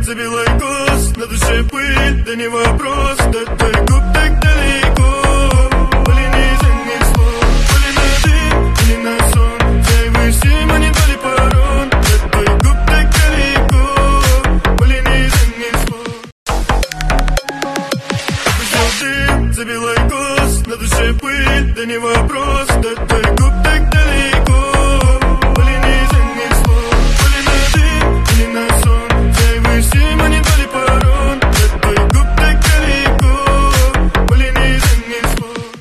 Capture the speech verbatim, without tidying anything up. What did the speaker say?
забила кость, на душе пыль, да не вопрос, до твоих губ так далеко. Были неизменных слов, были на дым, были на сон, я и вы все маневали порон, до твоих губ так далеко. Были неизменных слов. Вышел дым, забила кость, на душе пыль, да не вопрос, до твоих губ так далеко.